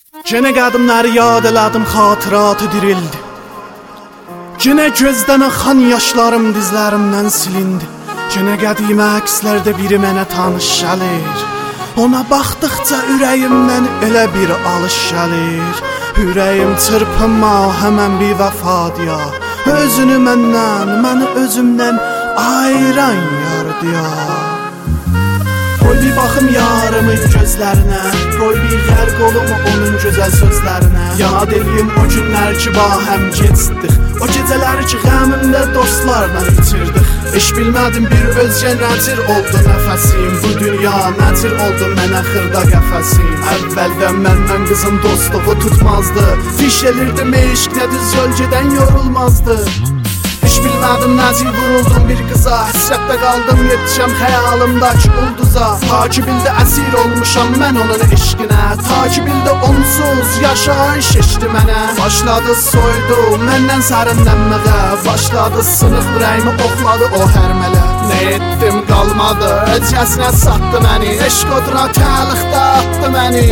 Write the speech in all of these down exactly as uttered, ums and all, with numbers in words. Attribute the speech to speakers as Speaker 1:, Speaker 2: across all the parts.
Speaker 1: Gene qədimləri yad elədim, xatıratı dirildi. Gene gözdən axan yaşlarım dizlərimdən silindi. Gene qədimə əkslərdə biri mənə tanış gəlir. Ona baxdıqca ürəyimdən elə bir alış gəlir. Ürəyim çırpınma, həmən bir vəfadıya. Özünü məndən, məni özümdən ayıran yardıya. Qoy bir baxım yarımın gözlərinə, qoy bir yer qolumu onun gözəl sözlərinə. Yad edeyim o günlər ki bahəm keçdik, o gecələri ki qəmimdə dostlarla bitirdik. Eş bilmədim bir özgə nəcir oldu nəfəsim, bu dünya nəcir oldu mənə xırda qəfəsim. Əvvəldən məndən qızın dostluğu tutmazdı, fiş elirdim eşq nə düz yol gedən yorulmazdı. Hiç bilmədim nəcir vuruldum bir qıza, həsrətdə qaldım yetişəm xəyalımdakı ulduza. Takibildə əsir olmuşam mən onun eşqinə, takibildə onsuz yaşayış eşdi mənə. Başladı soydu məndən sərinlənməyə, başladı sınıq ürəyimi oxladı o hərmələ. Nə etdim qalmadı, əcəsinə satdı məni, eşq oduna təliqdə atdı məni.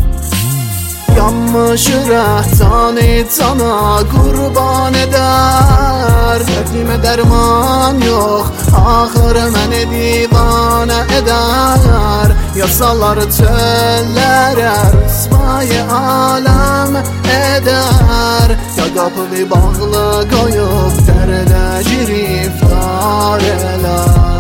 Speaker 1: Yanmış ürək canı cana qurban edər, dərdimə dərman yox, axırı məni divanə edər. Yasaları çöllərə rüsvayı aləm edər, ya qapını bağlı qoyub dərdə giriftar elər.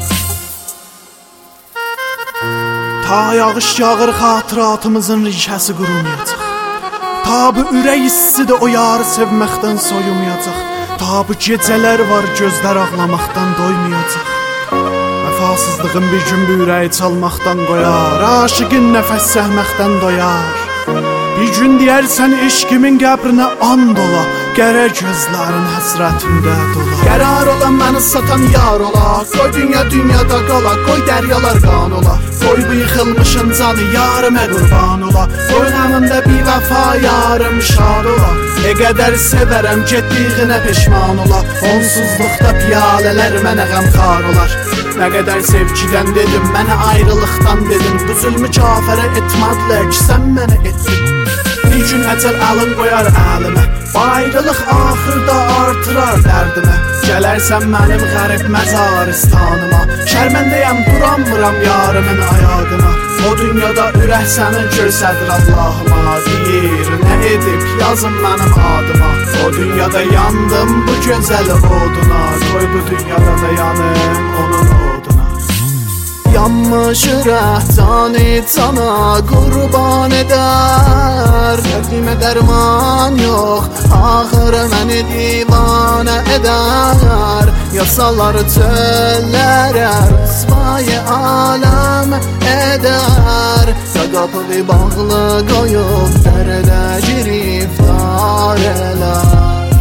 Speaker 1: Ta yağış yağır xatıratımızın rişəsi qurumayacaq. Ta bu ürək issidir o yarı sevməkdən soyumayacaq. Ta bu gecələr var gözlər ağlamaqdan doymayacaq. Vəfasızlığın bir gün bu ürəyi çalmaqdan qoyar, aşıqın nəfəs səhməkdən doyar. Bir gün deyərsən eşqimin qəbrinə and ola, gərək gözlərin həsrətində dola. Qərar olan məni satan yar ola, qoy dünya dünyada qala, qoy dəryalar qan ola. Qoy bu yıxılmışın canı yarımə qurban ola, qoy qəmimdə bir vəfa yarım şad ola. Nə qədər sevərəm getdiyinə peşman ola, onsuzluqda piyalələr mənə qəmxar olar. Nə qədər sevgidən dedim, mənə ayrılıqdan dedim, bu zülmü kafərə etmədilər ki sən mənə etdin. Bir gün əcəl əlin qoyar əlimə, ayrılıq axırda artırar dərdimə. Gələrsən mənim qərib məzaristanıma, şərməndəyəm duramıram yarımın ayağına. O dünyada ürək sənin görsədir Allahıma, deyir nə edib yazın mənim adıma. O dünyada yandım bu gözəl oduna, qoy bu dünyada da yanım onun oduna. Yanmış ürək canı cana qurban edər, dərdimə dərman yox, axırı məni divanə edər. Yasaları çöllərə rüsvayı aləm edər, ya qapını bağlı qoyub dərdə giriftar elər.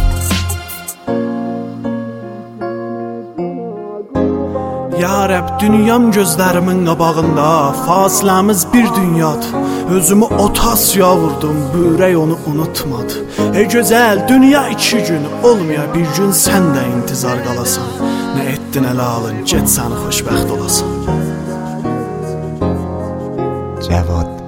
Speaker 1: Ya Rəbb, dünyam gözlərimin qabağında, fasiləmiz bir dünyadır. Özümü otasya vurdum, bu ürək onu unutmadı. Ey gözəl, dünya iki gün olmaya, bir gün sən də intizar qalasan. Nə etdin ələ alın, get səni xoşbəxt olasan.
Speaker 2: Cəvad